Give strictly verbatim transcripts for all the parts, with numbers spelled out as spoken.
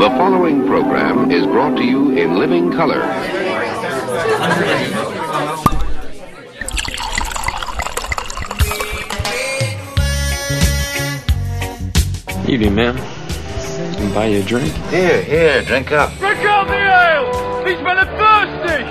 The following program is brought to you in living color. Evening, ma'am. Can buy you a drink? Here, here, drink up. Drink out the ale! These men are thirsty!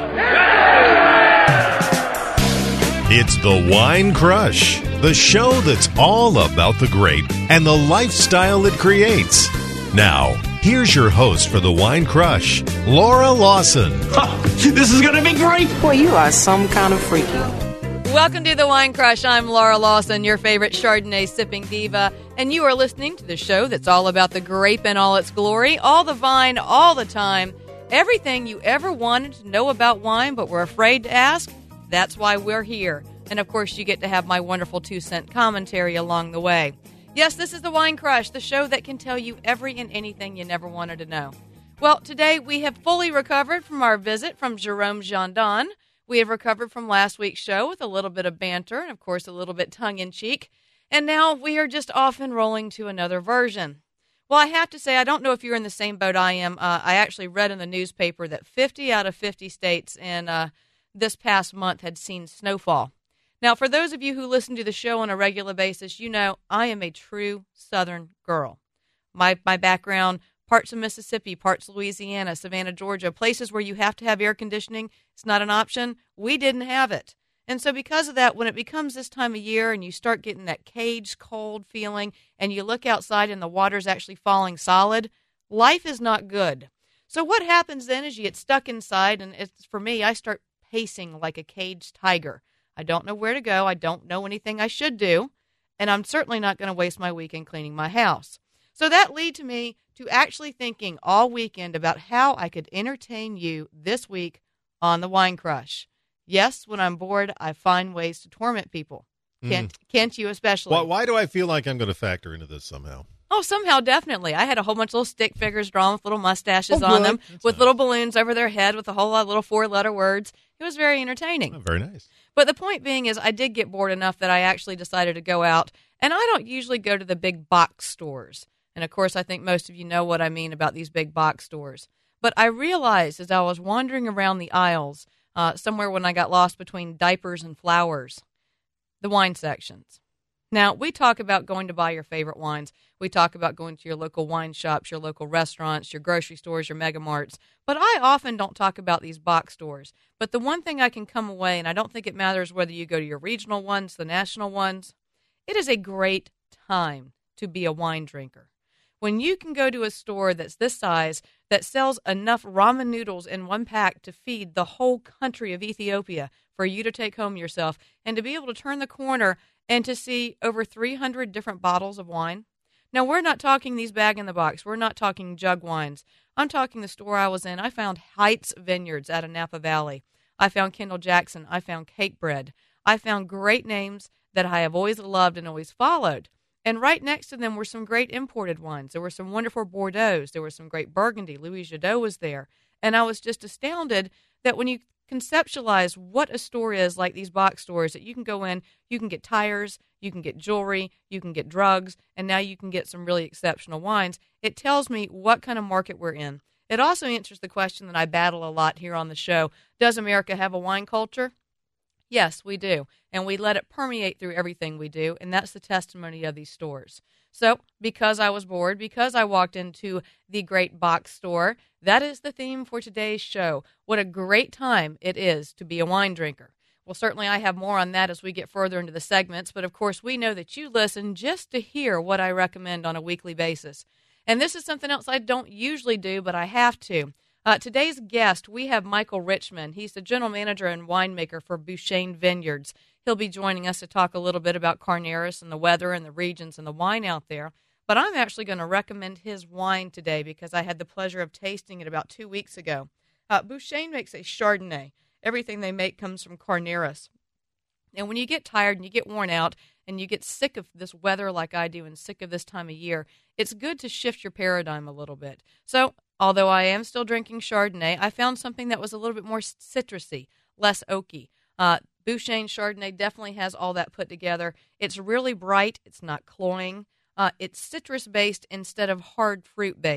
It's the Wine Crush, the show that's all about the grape and the lifestyle it creates. Now, here's your host for the Wine Crush, Laura Lawson. This is going to be great. Boy, you are some kind of freaky. Welcome to the Wine Crush. I'm Laura Lawson, your favorite Chardonnay sipping diva, and you are listening to the show that's all about the grape in all its glory, all the vine, all the time, everything you ever wanted to know about wine but were afraid to ask. That's why we're here. And of course, you get to have my wonderful two-cent commentary along the way. Yes, this is the Wine Crush, the show that can tell you every and anything you never wanted to know. Well, today we have fully recovered from our visit from Jerome Gendon. We have recovered from last week's show with a little bit of banter and, of course, a little bit tongue-in-cheek. And now we are just off and rolling to another version. Well, I have to say, I don't know if you're in the same boat I am. Uh, I actually read in the newspaper that fifty out of fifty states in uh, this past month had seen snowfall. Now, for those of you who listen to the show on a regular basis, you know I am a true Southern girl. My my background, parts of Mississippi, parts of Louisiana, Savannah, Georgia, places where you have to have air conditioning. It's not an option. We didn't have it. And so because of that, when it becomes this time of year and you start getting that caged cold feeling and you look outside and the water's actually falling solid, life is not good. So what happens then is you get stuck inside, and it's, for me, I start pacing like a caged tiger. I don't know where to go. I don't know anything I should do. And I'm certainly not going to waste my weekend cleaning my house. So that led to me to actually thinking all weekend about how I could entertain you this week on the Wine Crush. Yes, when I'm bored, I find ways to torment people. Can't, mm. can't you especially? Why, why do I feel like I'm going to factor into this somehow? Oh, somehow, definitely. I had a whole bunch of little stick figures drawn with little mustaches oh, on them, That's with nice. little balloons over their head with a whole lot of little four-letter words. It was very entertaining. Oh, very nice. But the point being is I did get bored enough that I actually decided to go out, and I don't usually go to the big box stores. And, of course, I think most of you know what I mean about these big box stores. But I realized as I was wandering around the aisles, uh, somewhere when I got lost between diapers and flowers, the wine sections. Now, we talk about going to buy your favorite wines. We talk about going to your local wine shops, your local restaurants, your grocery stores, your mega marts. But I often don't talk about these box stores. But the one thing I can come away, and I don't think it matters whether you go to your regional ones, the national ones, it is a great time to be a wine drinker. When you can go to a store that's this size that sells enough ramen noodles in one pack to feed the whole country of Ethiopia for you to take home yourself, and to be able to turn the corner and to see over three hundred different bottles of wine. Now, we're not talking these bag-in-the-box. We're not talking jug wines. I'm talking the store I was in. I found Heights Vineyards out of Napa Valley. I found Kendall Jackson. I found Cakebread. I found great names that I have always loved and always followed. And right next to them were some great imported wines. There were some wonderful Bordeaux. There was some great Burgundy. Louis Jadot was there. And I was just astounded that when you conceptualize what a store is like these box stores, that you can go in, you can get tires, you can get jewelry, you can get drugs, and now you can get some really exceptional wines. It tells me what kind of market we're in. It also answers the question that I battle a lot here on the show. Does America have a wine culture? Yes, we do, and we let it permeate through everything we do, and that's the testimony of these stores. So, because I was bored, because I walked into the great box store, that is the theme for today's show. What a great time it is to be a wine drinker. Well, certainly I have more on that as we get further into the segments, but of course we know that you listen just to hear what I recommend on a weekly basis. And this is something else I don't usually do, but I have to. Uh, today's guest, we have Michael Richmond. He's the general manager and winemaker for Bouchain Vineyards. He'll be joining us to talk a little bit about Carneros and the weather and the regions and the wine out there. But I'm actually going to recommend his wine today because I had the pleasure of tasting it about two weeks ago. Uh, Bouchain makes a Chardonnay. Everything they make comes from Carneros. And when you get tired and you get worn out and you get sick of this weather like I do and sick of this time of year, it's good to shift your paradigm a little bit. So, although I am still drinking Chardonnay, I found something that was a little bit more citrusy, less oaky. Uh, Bouchain Chardonnay definitely has all that put together. It's really bright. It's not cloying. Uh, it's citrus-based instead of hard fruit-based.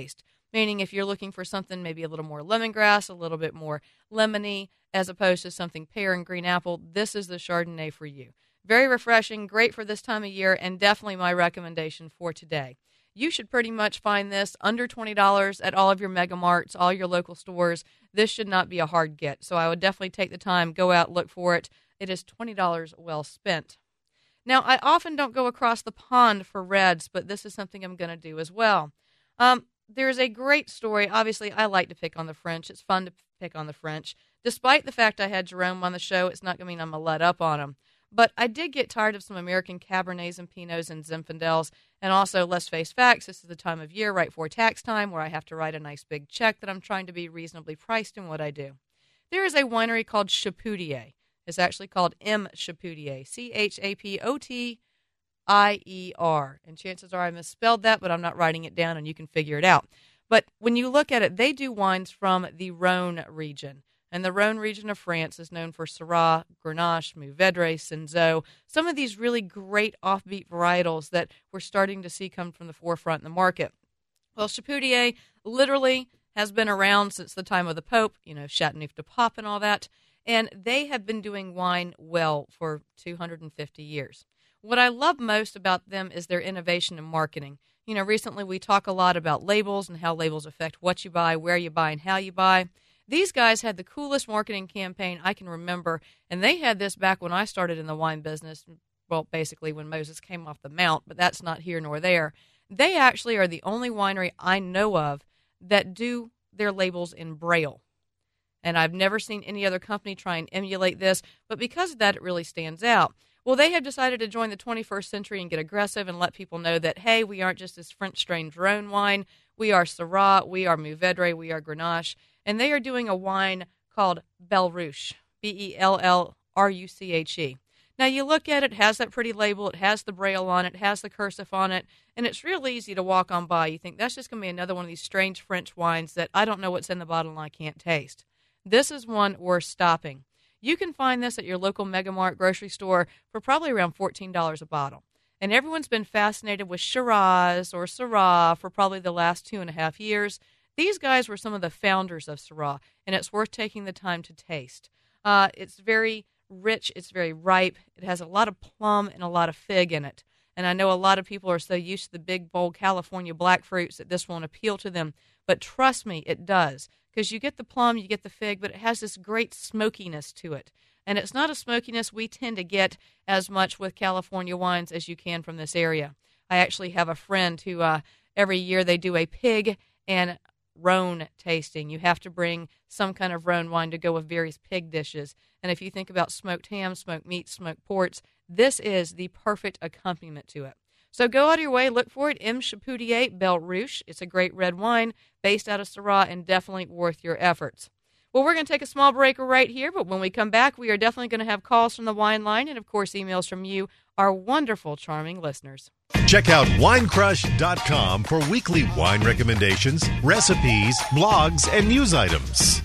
meaning if you're looking for something maybe a little more lemongrass, a little bit more lemony, as opposed to something pear and green apple, this is the Chardonnay for you. Very refreshing, great for this time of year, and definitely my recommendation for today. You should pretty much find this under twenty dollars at all of your Mega Marts, all your local stores. This should not be a hard get, so I would definitely take the time, go out, look for it. It is twenty dollars well spent. Now, I often don't go across the pond for reds, but this is something I'm going to do as well. Um, there's a great story. Obviously, I like to pick on the French. It's fun to pick on the French. Despite the fact I had Jerome on the show, it's not going to mean I'm going to let up on him. But I did get tired of some American Cabernets and Pinots and Zinfandels. And also, let's face facts, this is the time of year right before tax time where I have to write a nice big check that I'm trying to be reasonably priced in what I do. There is a winery called Chapoutier. It's actually called M. Chapoutier, C H A P O T I E R. And chances are I misspelled that, but I'm not writing it down and you can figure it out. But when you look at it, they do wines from the Rhone region. And the Rhone region of France is known for Syrah, Grenache, Mourvedre, Cinsault, some of these really great offbeat varietals that we're starting to see come from the forefront in the market. Well, Chapoutier literally has been around since the time of the Pope, you know, Chateauneuf-du-Pape and all that, and they have been doing wine well for two hundred fifty years. What I love most about them is their innovation in marketing. You know, recently we talk a lot about labels and how labels affect what you buy, where you buy, and how you buy. These guys had the coolest marketing campaign I can remember, and they had this back when I started in the wine business, well, basically when Moses came off the mount, but that's not here nor there. They actually are the only winery I know of that do their labels in Braille. And I've never seen any other company try and emulate this, but because of that, it really stands out. Well, they have decided to join the twenty-first century and get aggressive and let people know that, hey, we aren't just this French-strained Rhone wine. We are Syrah, we are Mourvedre, we are Grenache. And they are doing a wine called Belle Ruche, B E L L R U C H E. Now, you look at it, it has that pretty label, it has the Braille on it, it has the cursive on it, and it's real easy to walk on by. You think, that's just going to be another one of these strange French wines that I don't know what's in the bottle and I can't taste. This is one worth stopping. You can find this at your local Mega Mart grocery store for probably around fourteen dollars a bottle. And everyone's been fascinated with Shiraz or Syrah for probably the last two and a half years. These guys were some of the founders of Syrah, and it's worth taking the time to taste. Uh, it's very rich, it's very ripe, it has a lot of plum and a lot of fig in it. And I know a lot of people are so used to the big, bold California black fruits that this won't appeal to them. But trust me, it does. Because you get the plum, you get the fig, but it has this great smokiness to it. And it's not a smokiness we tend to get as much with California wines as you can from this area. I actually have a friend who uh, every year they do a pig and Rhone tasting. You have to bring some kind of Rhone wine to go with various pig dishes. And if you think about smoked ham, smoked meat, smoked ports, this is the perfect accompaniment to it. So go out of your way, look for it, M. Chapoutier Belle Ruche. It's a great red wine based out of Syrah and definitely worth your efforts. Well, we're going to take a small break right here, but when we come back, we are definitely going to have calls from the wine line and, of course, emails from you, our wonderful, charming listeners. Check out wine crush dot com for weekly wine recommendations, recipes, blogs, and news items.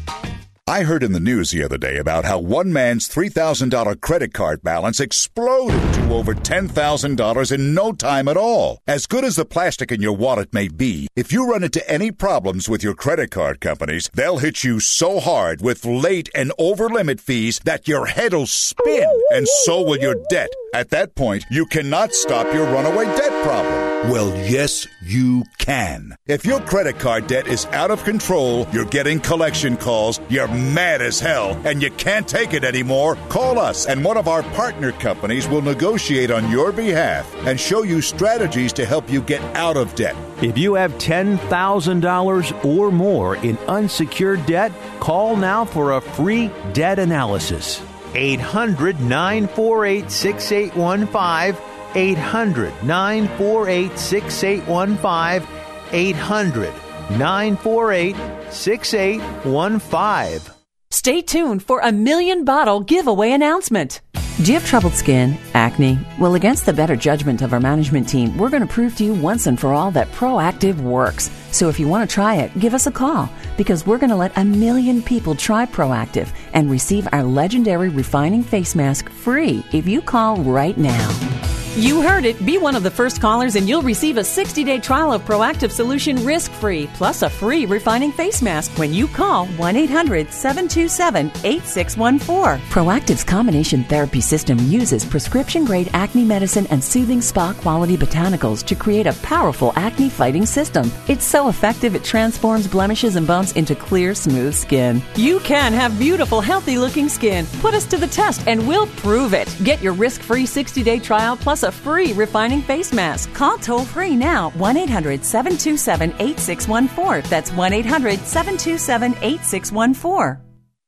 I heard in the news the other day about how one man's three thousand dollars credit card balance exploded to over ten thousand dollars in no time at all. As good as the plastic in your wallet may be, if you run into any problems with your credit card companies, they'll hit you so hard with late and over-limit fees that your head'll spin, and so will your debt. At that point, you cannot stop your runaway debt problem. Well, yes, you can. If your credit card debt is out of control, you're getting collection calls, you're mad as hell, and you can't take it anymore, call us, and one of our partner companies will negotiate on your behalf and show you strategies to help you get out of debt. If you have ten thousand dollars or more in unsecured debt, call now for a free debt analysis. eight hundred, nine four eight, six eight one five, eight hundred, nine four eight, six eight one five, eight hundred, nine four eight, six eight one five. Stay tuned for a million bottle giveaway announcement. Do you have troubled skin, acne? Well, against the better judgment of our management team, we're going to prove to you once and for all that Proactiv works. So if you want to try it, give us a call, because we're going to let a million people try Proactiv and receive our legendary refining face mask free if you call right now. You heard it. Be one of the first callers and you'll receive a sixty-day trial of Proactive Solution risk-free, plus a free refining face mask when you call one eight hundred seven two seven eight six one four. Proactive's combination therapy system uses prescription-grade acne medicine and soothing spa-quality botanicals to create a powerful acne-fighting system. It's so effective it transforms blemishes and bumps into clear, smooth skin. You can have beautiful, healthy-looking skin. Put us to the test and we'll prove it. Get your risk-free sixty-day trial plus a free refining face mask. Call toll-free now, one eight hundred seven two seven eight six one four. That's one eight hundred seven two seven eight six one four.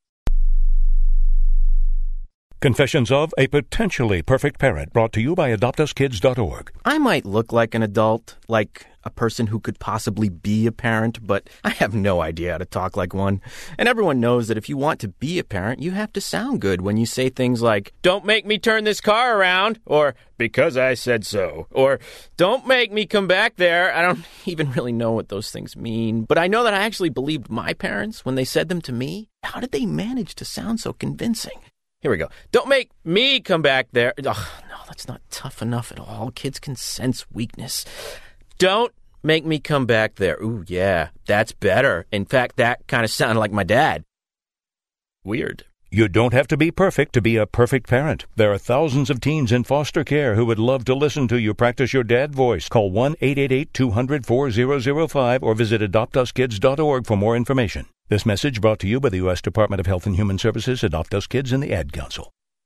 Confessions of a Potentially Perfect Parent, brought to you by adopt us kids dot org. I might look like an adult, like a person who could possibly be a parent, but I have no idea how to talk like one. And everyone knows that if you want to be a parent, you have to sound good when you say things like, "Don't make me turn this car around," or "because I said so," or "don't make me come back there." I don't even really know what those things mean, but I know that I actually believed my parents when they said them to me. How did they manage to sound so convincing? Here we go. "Don't make me come back there." Ugh, no, that's not tough enough at all. Kids can sense weakness. "Don't make me come back there." Ooh, yeah, that's better. In fact, that kind of sounded like my dad. Weird. You don't have to be perfect to be a perfect parent. There are thousands of teens in foster care who would love to listen to you practice your dad voice. Call one eight eight eight two hundred four thousand five or visit adopt us kids dot org for more information. This message brought to you by the U S Department of Health and Human Services, Adopt Us Kids, and the Ad Council.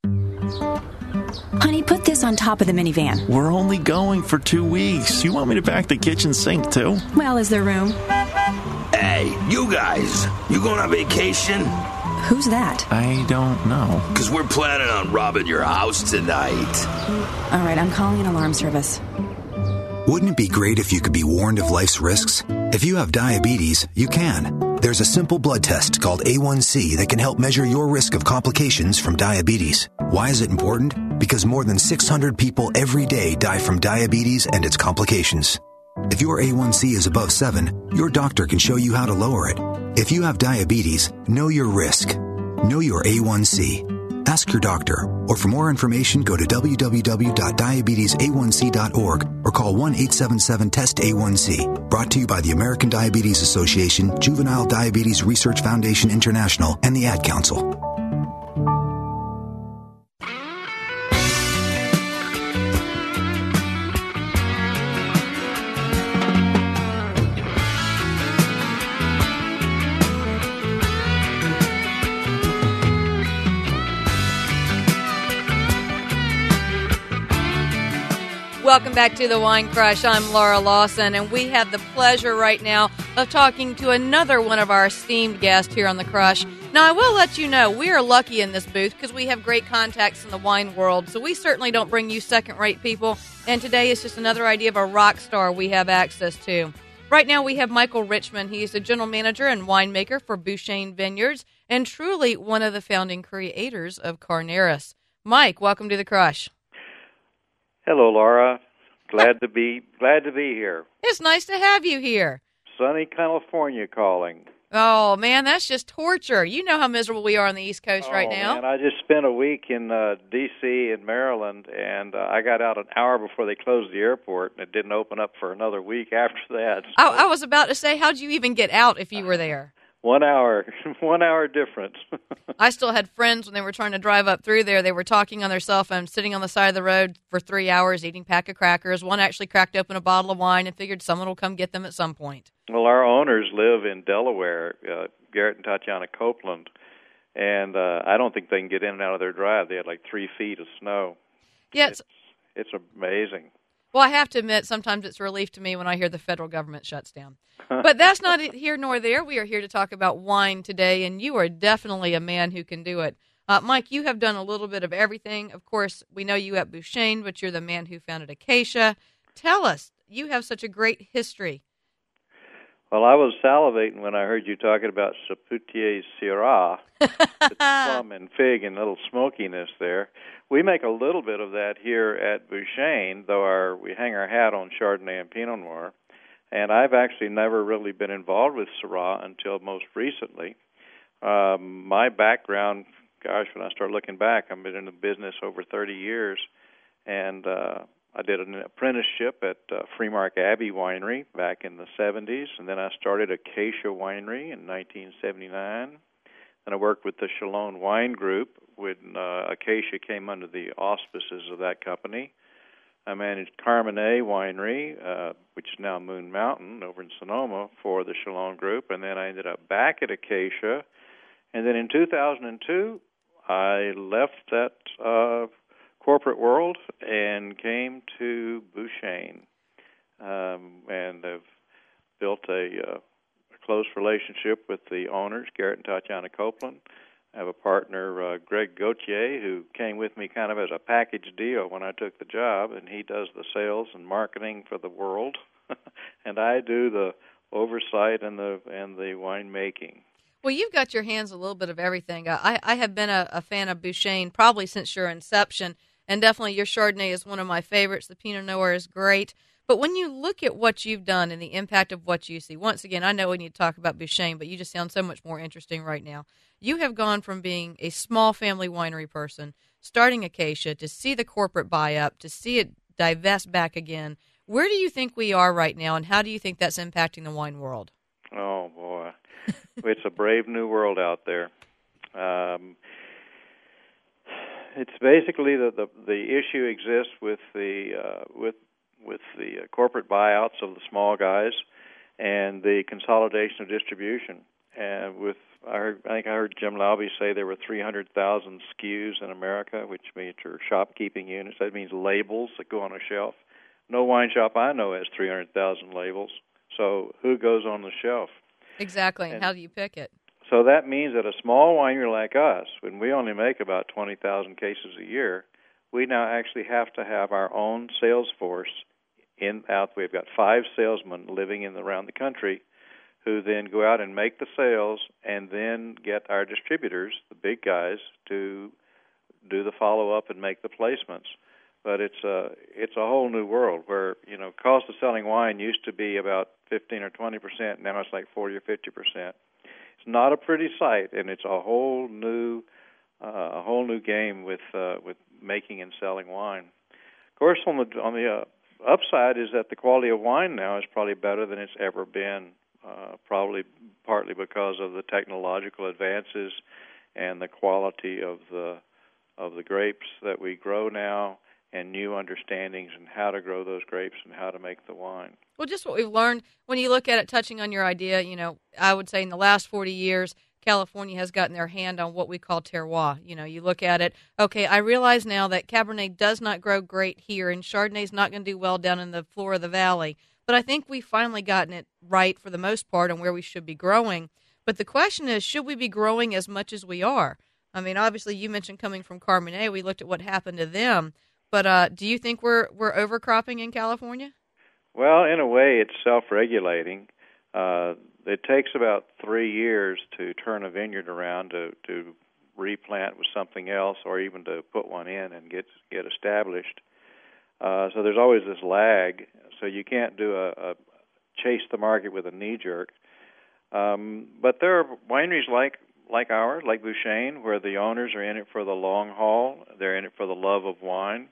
Honey, put this on top of the minivan. We're only going for two weeks. You want me to pack the kitchen sink, too? Well, is there room? Hey, you guys, you going on vacation? Who's that? I don't know. Because we're planning on robbing your house tonight. All right, I'm calling an alarm service. Wouldn't it be great if you could be warned of life's risks? If you have diabetes, you can. There's a simple blood test called A one C that can help measure your risk of complications from diabetes. Why is it important? Because more than six hundred people every day die from diabetes and its complications. If your A one C is above seven, your doctor can show you how to lower it. If you have diabetes, know your risk. Know your A one C. Ask your doctor, or for more information, go to w w w dot diabetes a one c dot org or call one eight seven seven test A one C. Brought to you by the American Diabetes Association, Juvenile Diabetes Research Foundation International, and the Ad Council. Welcome back to the Wine Crush. I'm Laura Lawson, and we have the pleasure right now of talking to another one of our esteemed guests here on the Crush. Now, I will let you know, we are lucky in this booth because we have great contacts in the wine world, so we certainly don't bring you second-rate people, and today is just another idea of a rock star we have access to. Right now, we have Michael Richman. He's the general manager and winemaker for Bouchain Vineyards, and truly one of the founding creators of Carneros. Mike, welcome to the Crush. Hello, Laura. Glad to be glad to be here. It's nice to have you here. Sunny California calling. Oh, man, that's just torture. You know how miserable we are on the East Coast oh, right now. Man, I just spent a week in uh, D C and Maryland, and uh, I got out an hour before they closed the airport, and it didn't open up for another week after that. So. I, I was about to say, how'd you even get out if you were there? One hour, one hour difference. I still had friends when they were trying to drive up through there. They were talking on their cell phone, sitting on the side of the road for three hours, eating a pack of crackers. One actually cracked open a bottle of wine and figured someone will come get them at some point. Well, our owners live in Delaware, uh, Garrett and Tatiana Copeland, and uh, I don't think they can get in and out of their drive. They had like three feet of snow. Yeah, it's, it's, it's amazing. Well, I have to admit, sometimes it's a relief to me when I hear the federal government shuts down. But that's not here nor there. We are here to talk about wine today, and you are definitely a man who can do it. Uh, Mike, you have done a little bit of everything. Of course, we know you at Bouchain, but you're the man who founded Acacia. Tell us, you have such a great history. Well, I was salivating when I heard you talking about Chapoutier Syrah, the plum and fig and a little smokiness there. We make a little bit of that here at Bouchain, though our we hang our hat on Chardonnay and Pinot Noir. And I've actually never really been involved with Syrah until most recently. Um, my background, gosh, when I start looking back, I've been in the business over thirty years, and uh, I did an apprenticeship at uh, Freemark Abbey Winery back in the seventies, and then I started Acacia Winery in nineteen seventy-nine. And I worked with the Chalone Wine Group when uh, Acacia came under the auspices of that company. I managed Carmenet Winery, uh, which is now Moon Mountain over in Sonoma, for the Chalone Group, and then I ended up back at Acacia. And then in two thousand two, I left that uh, corporate world and came to Bouchain, um, and have built a, uh, a close relationship with the owners, Garrett and Tatiana Copeland. I have a partner, uh, Greg Gauthier, who came with me kind of as a package deal when I took the job, and he does the sales and marketing for the world, and I do the oversight and the and the winemaking. Well, you've got your hands a little bit of everything. I, I have been a, a fan of Bouchain probably since your inception, and definitely your Chardonnay is one of my favorites. The Pinot Noir is great. But when you look at what you've done and the impact of what you see, once again, I know we need to talk about Bouchain, but you just sound so much more interesting right now. You have gone from being a small family winery person, starting Acacia, to see the corporate buy up, to see it divest back again. Where do you think we are right now, and how do you think that's impacting the wine world? Oh, boy. It's a brave new world out there. Um, it's basically the, the the issue exists with the uh, with with the uh, corporate buyouts of the small guys and the consolidation of distribution. And with I, heard, I think I heard Jim Laube say there were three hundred thousand S K Us in America, which means are shopkeeping units. That means labels that go on a shelf. No wine shop I know has three hundred thousand labels. So who goes on the shelf? Exactly, and, and how do you pick it? So that means that a small winery like us, when we only make about twenty thousand cases a year, we now actually have to have our own sales force in out. We've got five salesmen living in around the country who then go out and make the sales and then get our distributors, the big guys, to do the follow-up and make the placements. But it's a it's a whole new world where, you know, cost of selling wine used to be about fifteen or twenty percent. Now it's like forty or fifty percent. It's not a pretty sight, and it's a whole new uh, a whole new game with uh, with making and selling wine. Of course, on the on the uh, upside is that the quality of wine now is probably better than it's ever been. Uh, probably partly because of the technological advances and the quality of the of the grapes that we grow now, and new understandings in how to grow those grapes and how to make the wine. Well, just what we've learned, when you look at it, touching on your idea, you know, I would say in the last forty years, California has gotten their hand on what we call terroir. You know, you look at it, okay, I realize now that Cabernet does not grow great here, and Chardonnay's not going to do well down in the floor of the valley. But I think we've finally gotten it right for the most part on where we should be growing. But the question is, should we be growing as much as we are? I mean, obviously, you mentioned coming from Carmenet. We looked at what happened to them. But uh, do you think we're we're overcropping in California? Well, in a way, it's self-regulating. Uh, it takes about three years to turn a vineyard around to, to replant with something else, or even to put one in and get get established. Uh, so there's always this lag. So you can't do a, a chase the market with a knee jerk. Um, but there are wineries like like ours, like Bouchain, where the owners are in it for the long haul. They're in it for the love of wine,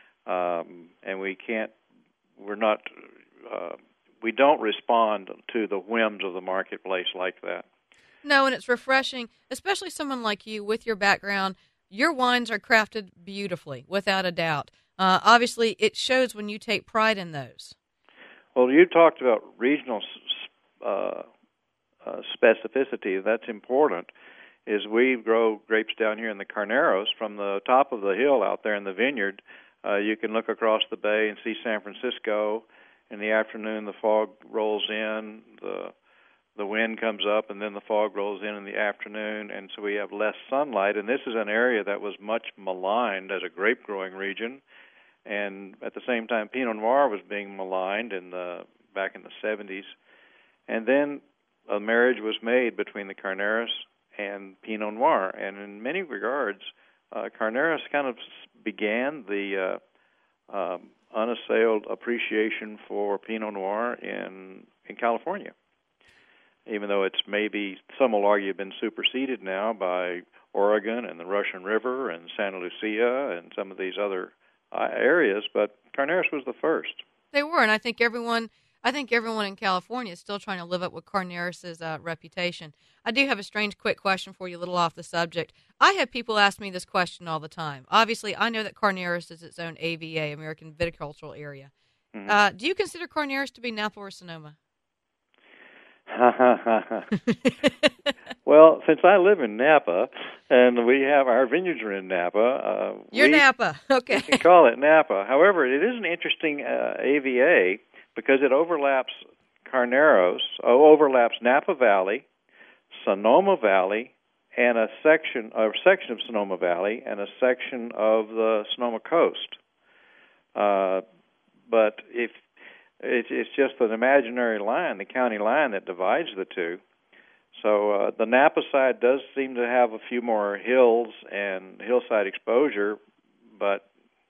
um, and we can't. We're not. Uh, we don't respond to the whims of the marketplace like that. No, and it's refreshing, especially someone like you with your background. Your wines are crafted beautifully, without a doubt. Uh, obviously, it shows when you take pride in those. Well, you talked about regional uh, uh, specificity. That's important. Is we grow grapes down here in the Carneros from the top of the hill out there in the vineyard. Uh, you can look across the bay and see San Francisco. In the afternoon, the fog rolls in, the the wind comes up, and then the fog rolls in in the afternoon, and so we have less sunlight. And this is an area that was much maligned as a grape-growing region. And at the same time, Pinot Noir was being maligned in the back in the seventies. And then a marriage was made between the Carneros and Pinot Noir. And in many regards, uh, Carneros kind of began the uh, um, unassailed appreciation for Pinot Noir in in California. Even though it's maybe, some will argue, been superseded now by Oregon and the Russian River and Santa Lucia and some of these other uh, areas, but Carneros was the first. They were, and I think everyone, I think everyone in California is still trying to live up with Carneros's uh, reputation. I do have a strange, quick question for you, a little off the subject. I have people ask me this question all the time. Obviously, I know that Carneros is its own A V A, American Viticultural Area. Mm-hmm. Uh, do you consider Carneros to be Napa or Sonoma? Well, since I live in Napa, and we have our vineyards are in Napa. Uh, You're we, Napa, okay. We can call it Napa. However, it is an interesting uh, A V A because it overlaps Carneros, oh, overlaps Napa Valley, Sonoma Valley, and a section, a section of Sonoma Valley, and a section of the Sonoma Coast. Uh, but if It's, it's just an imaginary line, the county line that divides the two. So uh, the Napa side does seem to have a few more hills and hillside exposure, but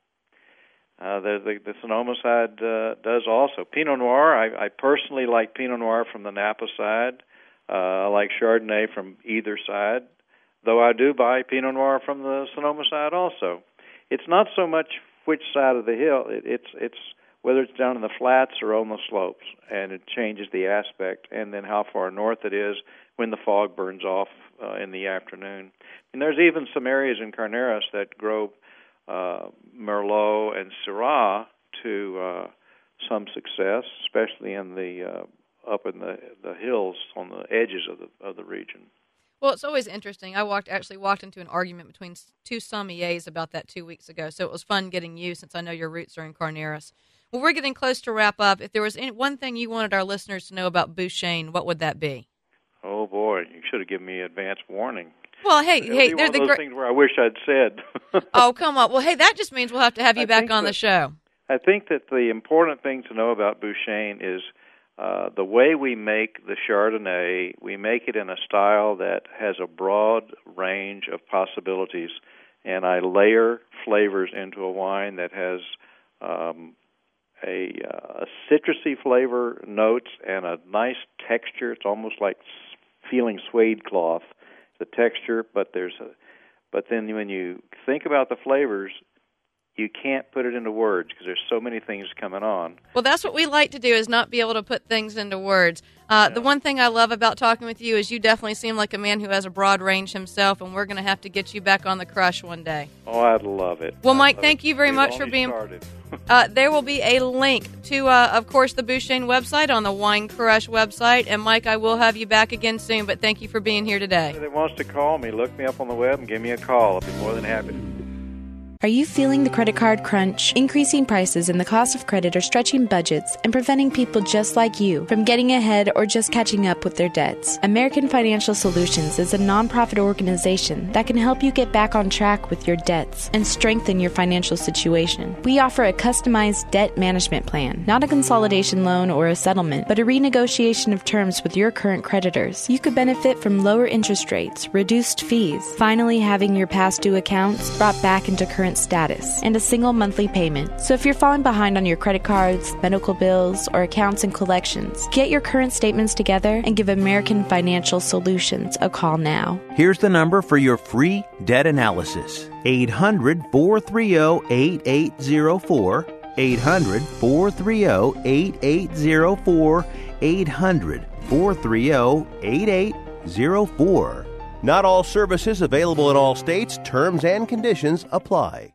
uh, the, the, the Sonoma side uh, does also. Pinot Noir, I, I personally like Pinot Noir from the Napa side. Uh, I like Chardonnay from either side, though I do buy Pinot Noir from the Sonoma side also. It's not so much which side of the hill. It, it's it's whether it's down in the flats or on the slopes, and it changes the aspect, and then how far north it is when the fog burns off uh, in the afternoon. And there's even some areas in Carneros that grow uh, Merlot and Syrah to uh, some success, especially in the uh, up in the the hills on the edges of the of the region. Well, it's always interesting. I walked actually walked into an argument between two sommeliers about that two weeks ago, so it was fun getting you since I know your roots are in Carneros. Well, we're getting close to wrap up. If there was any, one thing you wanted our listeners to know about Bouchain, what would that be? Oh, boy, you should have given me advance warning. Well, hey, It'll hey, be they're one of the those great things where I wish I'd said. Oh, come on. Well, hey, that just means we'll have to have you I back on that, the show. I think that the important thing to know about Bouchain is uh, the way we make the Chardonnay. We make it in a style that has a broad range of possibilities, and I layer flavors into a wine that has um, a, uh, a citrusy flavor notes and a nice texture. It's almost like feeling suede cloth, the texture, but there's a, but then when you think about the flavors, you can't put it into words because there's so many things coming on. Well, that's what we like to do, is not be able to put things into words. Uh, yeah. The one thing I love about talking with you is you definitely seem like a man who has a broad range himself, and we're going to have to get you back on the Crush one day. Oh, I'd love it. Well, I'd Mike, thank you very We've much for being... started. uh, there will be a link to, uh, of course, the Bouchain website on the Wine Crush website. And, Mike, I will have you back again soon, but thank you for being here today. If anyone wants to call me, look me up on the web and give me a call. I'll be more than happy to. Are you feeling the credit card crunch? Increasing prices and the cost of credit are stretching budgets and preventing people just like you from getting ahead or just catching up with their debts. American Financial Solutions is a nonprofit organization that can help you get back on track with your debts and strengthen your financial situation. We offer a customized debt management plan, not a consolidation loan or a settlement, but a renegotiation of terms with your current creditors. You could benefit from lower interest rates, reduced fees, finally having your past due accounts brought back into current status, and a single monthly payment. So if you're falling behind on your credit cards, medical bills, or accounts and collections, get your current statements together and give American Financial Solutions a call now. Here's the number for your free debt analysis. eight hundred, four three zero, eight eight zero four. eight hundred, four three zero, eight eight zero four. eight hundred, four three zero, eight eight zero four. Not all services available in all states. Terms and conditions apply.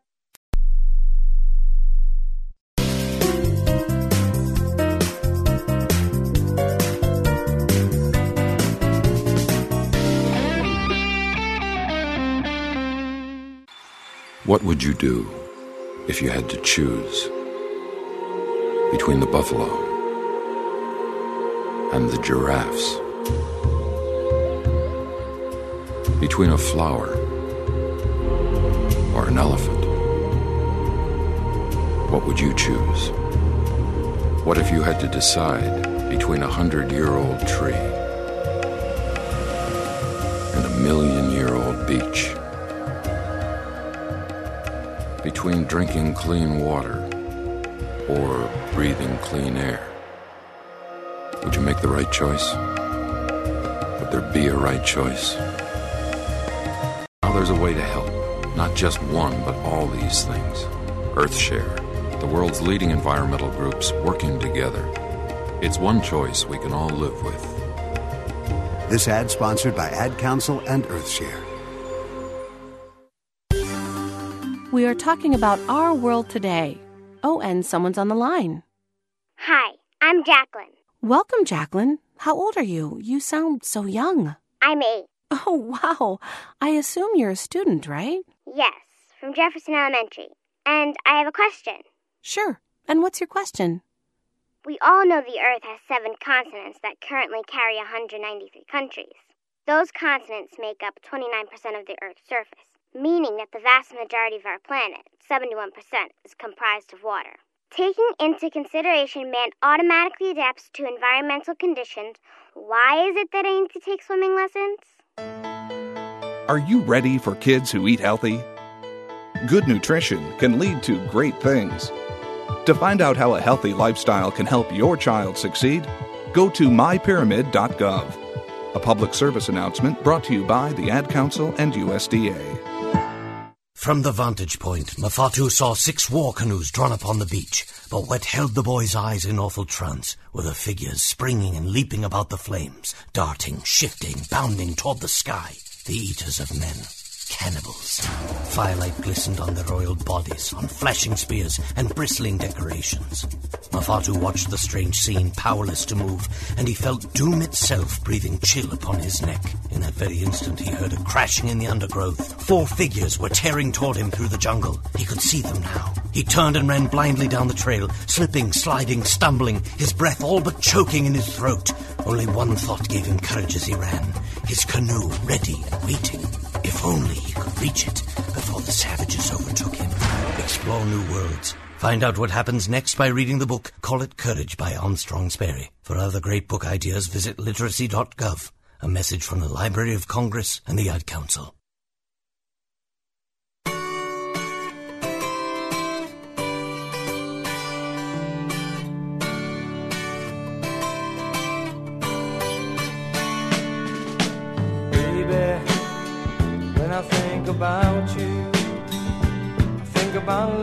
What would you do if you had to choose between the buffalo and the giraffes? Between a flower or an elephant? What would you choose? What if you had to decide between a hundred-year-old tree and a million-year-old beach? Between drinking clean water or breathing clean air? Would you make the right choice? Would there be a right choice? Now there's a way to help, not just one, but all these things. EarthShare, the world's leading environmental groups working together. It's one choice we can all live with. This ad sponsored by Ad Council and EarthShare. We are talking about our world today. Oh, and someone's on the line. Hi, I'm Jacqueline. Welcome, Jacqueline. How old are you? You sound so young. I'm eight. Oh, wow. I assume you're a student, right? Yes, from Jefferson Elementary. And I have a question. Sure. And what's your question? We all know the Earth has seven continents that currently carry one hundred ninety-three countries. Those continents make up twenty-nine percent of the Earth's surface, meaning that the vast majority of our planet, seventy-one percent, is comprised of water. Taking into consideration man automatically adapts to environmental conditions, why is it that I need to take swimming lessons? Are you ready for kids who eat healthy? Good nutrition can lead to great things. To find out how a healthy lifestyle can help your child succeed, go to my pyramid dot gov. A public service announcement brought to you by the Ad Council and U S D A. From the vantage point, Mafatu saw six war canoes drawn upon the beach, but what held the boy's eyes in awful trance were the figures springing and leaping about the flames, darting, shifting, bounding toward the sky, the eaters of men. Cannibals. Firelight glistened on their oiled bodies, on flashing spears and bristling decorations. Mafatu watched the strange scene, powerless to move, and he felt doom itself breathing chill upon his neck. In that very instant, he heard a crashing in the undergrowth. Four figures were tearing toward him through the jungle. He could see them now. He turned and ran blindly down the trail, slipping, sliding, stumbling, his breath all but choking in his throat. Only one thought gave him courage as he ran. His canoe ready and waiting. If only he could reach it before the savages overtook him. Explore new worlds. Find out what happens next by reading the book Call It Courage by Armstrong Sperry. For other great book ideas, visit literacy dot gov. A message from the Library of Congress and the Ad Council. I think about you, I think about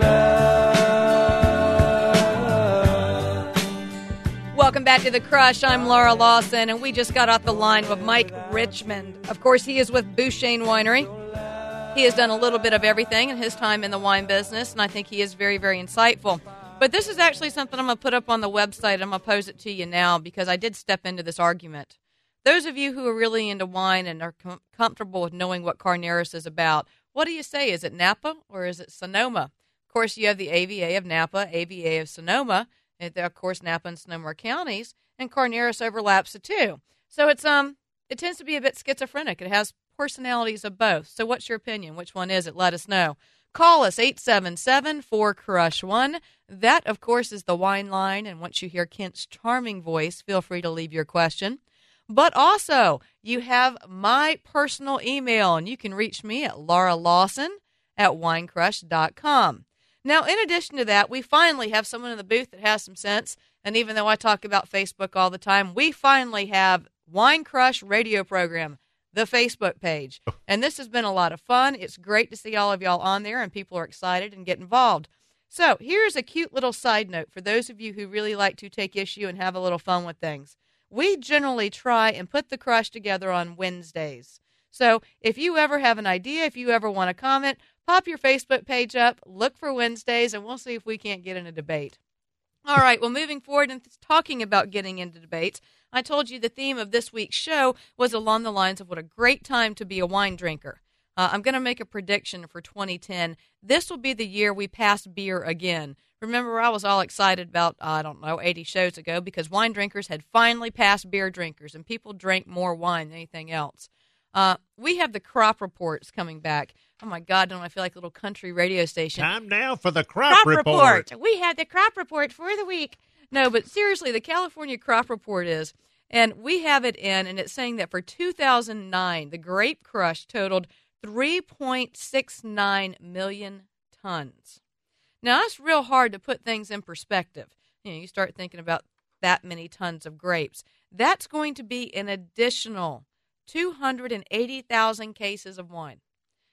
love. Welcome back to The Crush. I'm Laura Lawson, and we just got off the line with Mike Richmond. Of course, he is with Bouchane Winery. He has done a little bit of everything in his time in the wine business, and I think he is very, very insightful. But this is actually something I'm going to put up on the website. I'm going to pose it to you now because I did step into this argument. Those of you who are really into wine and are com- comfortable with knowing what Carneros is about, what do you say? Is it Napa or is it Sonoma? Of course, you have the A V A of Napa, A V A of Sonoma, and of course, Napa and Sonoma are counties, and Carneros overlaps the two. So it's um, it tends to be a bit schizophrenic. It has personalities of both. So what's your opinion? Which one is it? Let us know. Call us, eight seven seven, four, C R U S H one. That, of course, is the wine line, and once you hear Kent's charming voice, feel free to leave your question. But also, you have my personal email, and you can reach me at Laura Lawson at winecrush dot com. Now, in addition to that, we finally have someone in the booth that has some sense, and even though I talk about Facebook all the time, we finally have Wine Crush radio program, the Facebook page. And this has been a lot of fun. It's great to see all of y'all on there, and people are excited and get involved. So here's a cute little side note for those of you who really like to take issue and have a little fun with things. We generally try and put the crush together on Wednesdays. So if you ever have an idea, if you ever want to comment, pop your Facebook page up, look for Wednesdays, and we'll see if we can't get in a debate. All right, well, moving forward and talking about getting into debates, I told you the theme of this week's show was along the lines of what a great time to be a wine drinker. Uh, I'm going to make a prediction for twenty ten. This will be the year we pass beer again. Remember, I was all excited about, I don't know, eighty shows ago because wine drinkers had finally passed beer drinkers, and people drank more wine than anything else. Uh, we have the crop reports coming back. Oh, my God, don't I feel like a little country radio station. Time now for the crop, crop report. report. We have the crop report for the week. No, but seriously, the California crop report is, and we have it in, and it's saying that for two thousand nine, the grape crush totaled three point six nine million tons. Now, that's real hard to put things in perspective. You know, you start thinking about that many tons of grapes. That's going to be an additional two hundred eighty thousand cases of wine.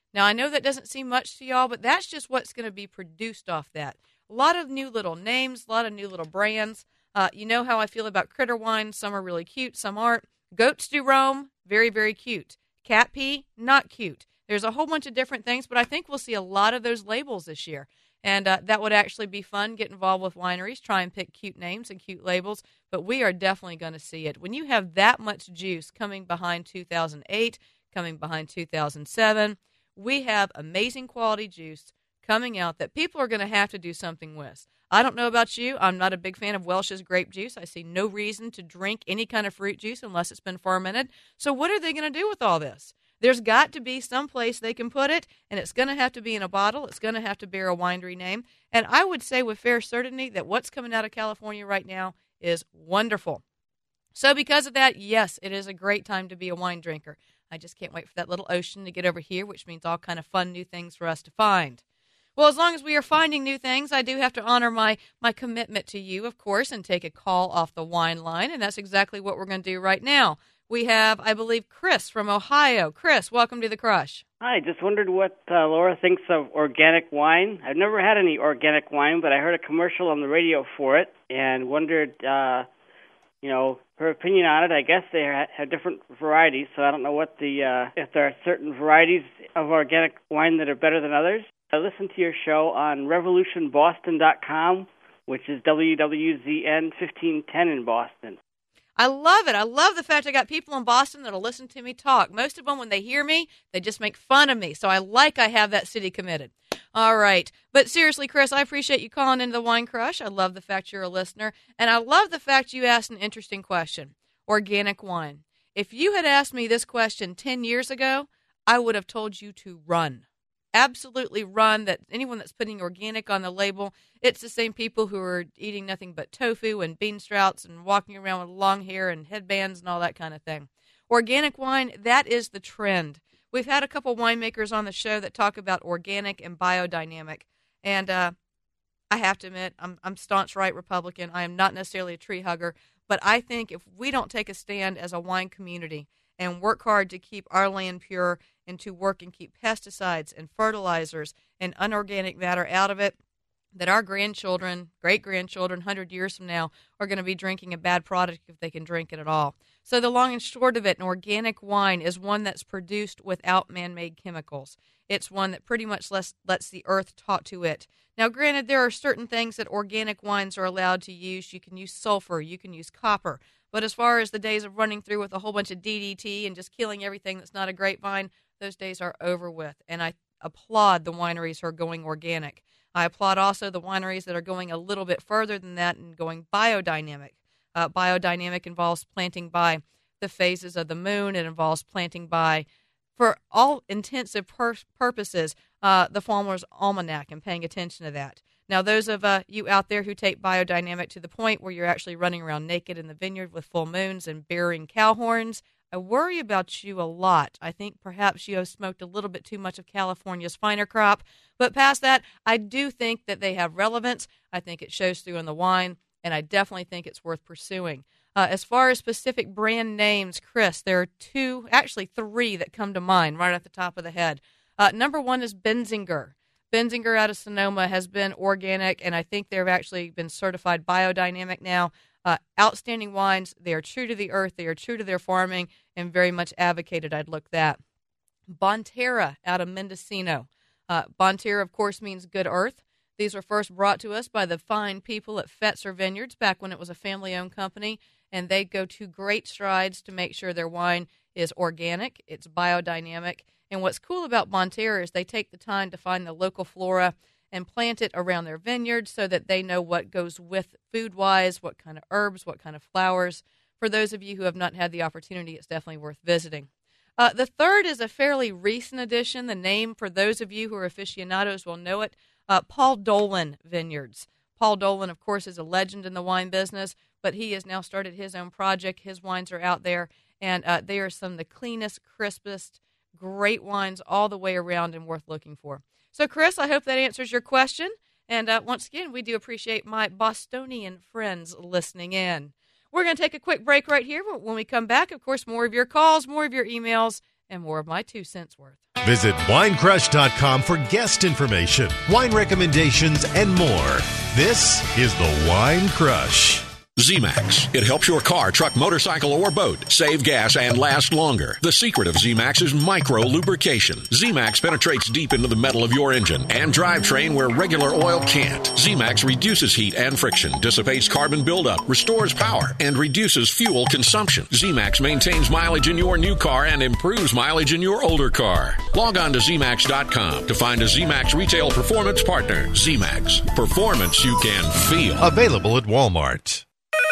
Now, I know that doesn't seem much to y'all, but that's just what's going to be produced off that. A lot of new little names, a lot of new little brands. Uh, you know how I feel about critter wine. Some are really cute, some aren't. Goats do roam, very, very cute. Cat pee, not cute. There's a whole bunch of different things, but I think we'll see a lot of those labels this year. And uh, that would actually be fun. Get involved with wineries, try and pick cute names and cute labels. But we are definitely going to see it. When you have that much juice coming behind two thousand eight, coming behind two thousand seven, we have amazing quality juice coming out that people are going to have to do something with. I don't know about you. I'm not a big fan of Welch's grape juice. I see no reason to drink any kind of fruit juice unless it's been fermented. So what are they going to do with all this? There's got to be some place they can put it, and it's going to have to be in a bottle. It's going to have to bear a winery name. And I would say with fair certainty that what's coming out of California right now is wonderful. So because of that, yes, it is a great time to be a wine drinker. I just can't wait for that little ocean to get over here, which means all kind of fun new things for us to find. Well, as long as we are finding new things, I do have to honor my, my commitment to you, of course, and take a call off the wine line, and that's exactly what we're going to do right now. We have, I believe, Chris from Ohio. Chris, welcome to The Crush. Hi, just wondered what uh, Laura thinks of organic wine. I've never had any organic wine, but I heard a commercial on the radio for it and wondered, uh, you know, her opinion on it. I guess they ha- have different varieties, so I don't know what the uh, if there are certain varieties of organic wine that are better than others. I listened to your show on revolution boston dot com, which is W W Z N fifteen ten in Boston. I love it. I love the fact I got people in Boston that'll listen to me talk. Most of them, when they hear me, they just make fun of me. So I like I have that city committed. All right. But seriously, Chris, I appreciate you calling into the Wine Crush. I love the fact you're a listener. And I love the fact you asked an interesting question. Organic wine. If you had asked me this question ten years ago, I would have told you to run. Absolutely run. That anyone that's putting organic on the label, it's the same people who are eating nothing but tofu and bean sprouts and walking around with long hair and headbands and all that kind of thing. Organic wine, that is the trend. We've had a couple winemakers on the show that talk about organic and biodynamic, and uh, I have to admit, I'm, I'm staunch right Republican. I am not necessarily a tree hugger, but I think if we don't take a stand as a wine community and work hard to keep our land pure and to work and keep pesticides and fertilizers and unorganic matter out of it, that our grandchildren, great-grandchildren, one hundred years from now, are going to be drinking a bad product if they can drink it at all. So the long and short of it, an organic wine is one that's produced without man-made chemicals. It's one that pretty much lets, lets the earth talk to it. Now, granted, there are certain things that organic wines are allowed to use. You can use sulfur. You can use copper. But as far as the days of running through with a whole bunch of D D T and just killing everything that's not a grapevine, those days are over with. And I applaud the wineries who are going organic. I applaud also the wineries that are going a little bit further than that and going biodynamic. Uh, biodynamic involves planting by the phases of the moon. It involves planting by, for all intensive pur- purposes, uh, the Farmer's Almanac and paying attention to that. Now, those of uh, you out there who take biodynamic to the point where you're actually running around naked in the vineyard with full moons and bearing cow horns, I worry about you a lot. I think perhaps you have smoked a little bit too much of California's finer crop. But past that, I do think that they have relevance. I think it shows through in the wine, and I definitely think it's worth pursuing. Uh, as far as specific brand names, Chris, there are two, actually three that come to mind right at the top of the head. Uh, number one is Benzinger. Benzinger out of Sonoma has been organic, and I think they've actually been certified biodynamic now. Uh, outstanding wines. They are true to the earth. They are true to their farming and very much advocated. I'd look that. Bonterra out of Mendocino. Uh, Bonterra, of course, means good earth. These were first brought to us by the fine people at Fetzer Vineyards back when it was a family-owned company, and they go to great strides to make sure their wine is organic, it's biodynamic. And what's cool about Bonterra is they take the time to find the local flora and plant it around their vineyards so that they know what goes with food-wise, what kind of herbs, what kind of flowers. For those of you who have not had the opportunity, it's definitely worth visiting. Uh, the third is a fairly recent addition. The name, for those of you who are aficionados, will know it, uh, Paul Dolan Vineyards. Paul Dolan, of course, is a legend in the wine business, but he has now started his own project. His wines are out there, and uh, they are some of the cleanest, crispest, great wines all the way around and worth looking for. So, Chris, I hope that answers your question. And uh, once again, we do appreciate my Bostonian friends listening in. We're going to take a quick break right here. But when we come back, of course, more of your calls, more of your emails, and more of my two cents worth. Visit wine crush dot com for guest information, wine recommendations, and more. This is the Wine Crush. Z-Max. It helps your car, truck, motorcycle, or boat save gas and last longer. The secret of Z-Max is micro-lubrication. Z-Max penetrates deep into the metal of your engine and drivetrain where regular oil can't. Z-Max reduces heat and friction, dissipates carbon buildup, restores power, and reduces fuel consumption. Z-Max maintains mileage in your new car and improves mileage in your older car. Log on to Z max dot com to find a Z-Max retail performance partner. Z-Max. Performance you can feel. Available at Walmart.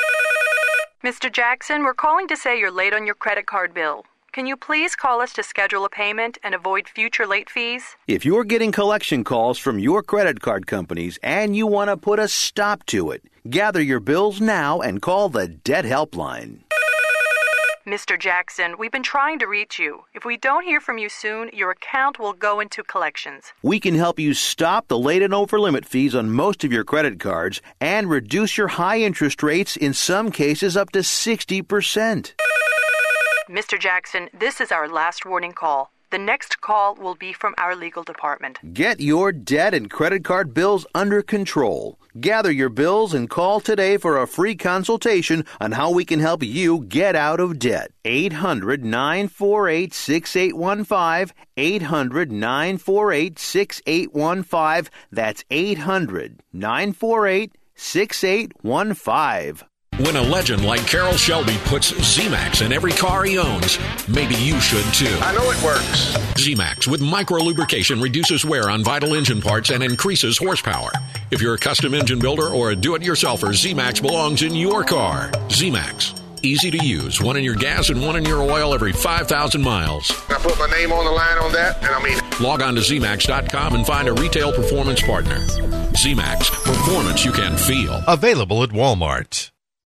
Mister Jackson, we're calling to say you're late on your credit card bill. Can you please call us to schedule a payment and avoid future late fees? If you're getting collection calls from your credit card companies and you want to put a stop to it, gather your bills now and call the Debt Helpline. Mister Jackson, we've been trying to reach you. If we don't hear from you soon, your account will go into collections. We can help you stop the late and over limit fees on most of your credit cards and reduce your high interest rates, in some cases up to sixty percent. Mister Jackson, this is our last warning call. The next call will be from our legal department. Get your debt and credit card bills under control. Gather your bills and call today for a free consultation on how we can help you get out of debt. eight hundred, nine four eight, six eight one five. eight hundred, nine four eight, six eight one five. That's eight hundred, nine four eight, six eight one five. When a legend like Carroll Shelby puts Z-Max in every car he owns, maybe you should too. I know it works. Z-Max with micro-lubrication reduces wear on vital engine parts and increases horsepower. If you're a custom engine builder or a do-it-yourselfer, Z-Max belongs in your car. Z-Max. Easy to use. One in your gas and one in your oil every five thousand miles. I put my name on the line on that, and I mean... Log on to Z max dot com and find a retail performance partner. Z-Max. Performance you can feel. Available at Walmart.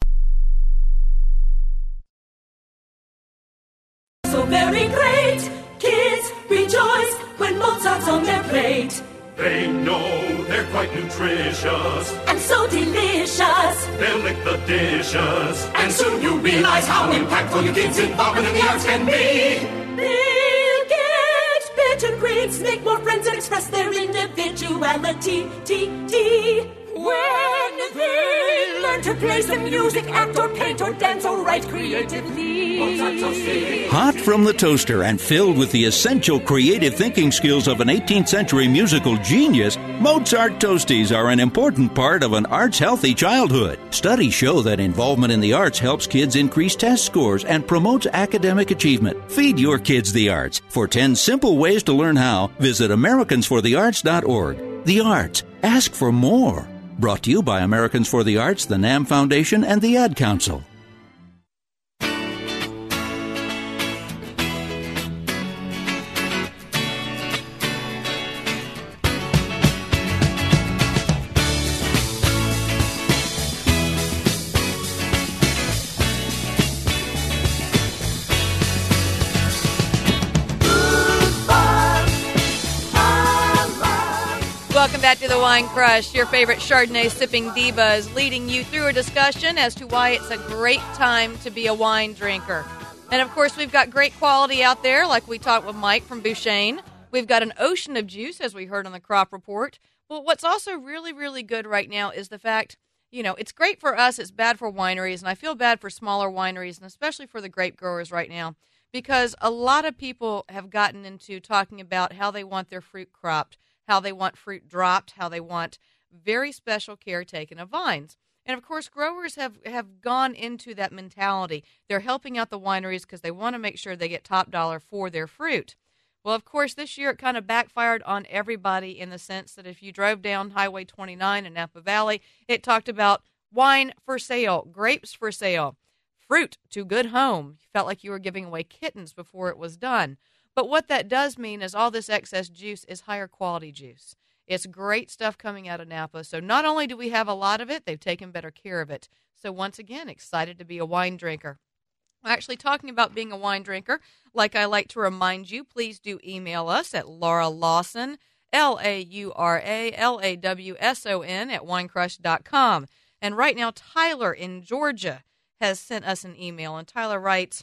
So very great, kids rejoice when Mozart's on their plate. They know they're quite nutritious and so delicious. They'll lick the dishes, and soon you realize how impactful your kids' involvement in the arts can be. They'll get better grades, make more friends, and express their individuality. T T When they learn to play some music, act or paint or dance or write creatively. Hot from the toaster and filled with the essential creative thinking skills of an eighteenth century musical genius, Mozart Toasties are an important part of an arts-healthy childhood. Studies show that involvement in the arts helps kids increase test scores and promotes academic achievement. Feed your kids the arts. For ten simple ways to learn how, visit Americans for the Arts dot org. The arts. Ask for more. Brought to you by Americans for the Arts, the NAM Foundation, and the Ad Council. Welcome back to the Wine Crush. Your favorite Chardonnay sipping diva is leading you through a discussion as to why it's a great time to be a wine drinker. And of course, we've got great quality out there, like we talked with Mike from Bouchain. We've got an ocean of juice, as we heard on the crop report. Well, what's also really, really good right now is the fact, you know, it's great for us, it's bad for wineries, and I feel bad for smaller wineries, and especially for the grape growers right now, because a lot of people have gotten into talking about how they want their fruit cropped, how they want fruit dropped, how they want very special care taken of vines. And, of course, growers have, have gone into that mentality. They're helping out the wineries because they want to make sure they get top dollar for their fruit. Well, of course, this year it kind of backfired on everybody in the sense that if you drove down Highway twenty-nine in Napa Valley, it talked about wine for sale, grapes for sale, fruit to good home. You felt like you were giving away kittens before it was done. But what that does mean is all this excess juice is higher quality juice. It's great stuff coming out of Napa. So not only do we have a lot of it, they've taken better care of it. So once again, excited to be a wine drinker. Actually, talking about being a wine drinker, like I like to remind you, please do email us at Laura Lawson, L A U R A L A W S O N, at wine crush dot com. And right now, Tyler in Georgia has sent us an email, and Tyler writes,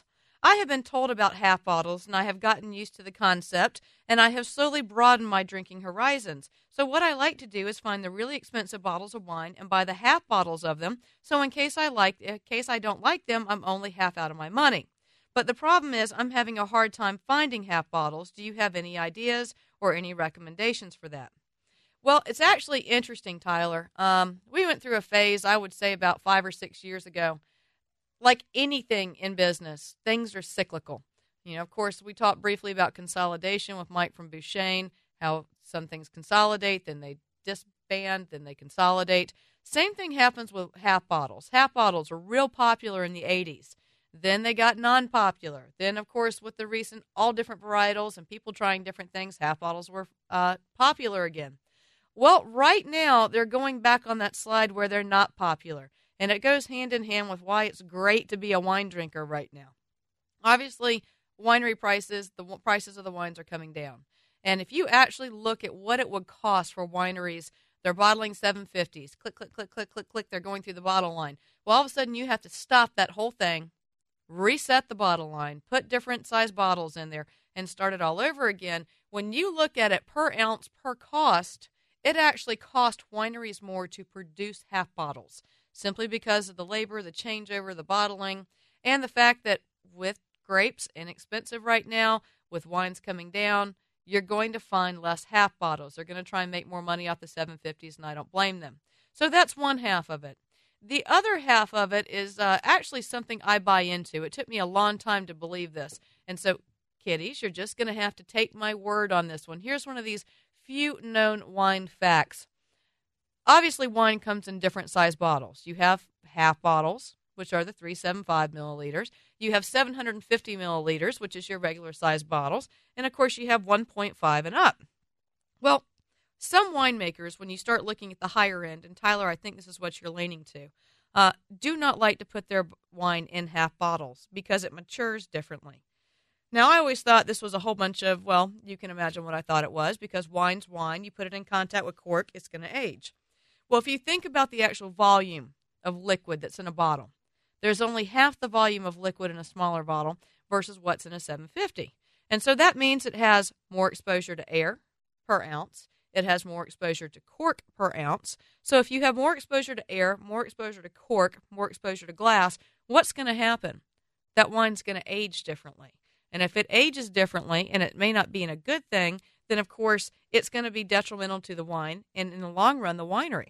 I have been told about half bottles, and I have gotten used to the concept, and I have slowly broadened my drinking horizons. So what I like to do is find the really expensive bottles of wine and buy the half bottles of them, so in case I like, in case I don't like them, I'm only half out of my money. But the problem is I'm having a hard time finding half bottles. Do you have any ideas or any recommendations for that? Well, it's actually interesting, Tyler. Um, we went through a phase, I would say about five or six years ago. Like anything in business, things are cyclical. You know, of course, we talked briefly about consolidation with Mike from Bouchain, how some things consolidate, then they disband, then they consolidate. Same thing happens with half bottles. Half bottles were real popular in the eighties. Then they got non-popular. Then, of course, with the recent all different varietals and people trying different things, half bottles were uh, popular again. Well, right now, they're going back on that slide where they're not popular. And it goes hand in hand with why it's great to be a wine drinker right now. Obviously, winery prices, the w- prices of the wines are coming down. And if you actually look at what it would cost for wineries, they're bottling seven fifties. Click, click, click, click, click, click. They're going through the bottle line. Well, all of a sudden, you have to stop that whole thing, reset the bottle line, put different size bottles in there, and start it all over again. When you look at it per ounce, per cost, it actually cost wineries more to produce half bottles, simply because of the labor, the changeover, the bottling, and the fact that with grapes inexpensive right now, with wines coming down, you're going to find less half bottles. They're going to try and make more money off the seven fifties, and I don't blame them. So that's one half of it. The other half of it is uh, actually something I buy into. It took me a long time to believe this. And so, kiddies, you're just going to have to take my word on this one. Here's one of these few known wine facts. Obviously, wine comes in different size bottles. You have half bottles, which are the three seventy-five milliliters. You have seven hundred fifty milliliters, which is your regular size bottles. And, of course, you have one point five and up. Well, some winemakers, when you start looking at the higher end, and Tyler, I think this is what you're leaning to, uh, do not like to put their wine in half bottles because it matures differently. Now, I always thought this was a whole bunch of, well, you can imagine what I thought it was, because wine's wine. You put it in contact with cork, it's going to age. Well, if you think about the actual volume of liquid that's in a bottle, there's only half the volume of liquid in a smaller bottle versus what's in a seven fifty. And so that means it has more exposure to air per ounce. It has more exposure to cork per ounce. So if you have more exposure to air, more exposure to cork, more exposure to glass, what's going to happen? That wine's going to age differently. And if it ages differently, and it may not be in a good thing, then, of course, it's going to be detrimental to the wine and, in the long run, the winery.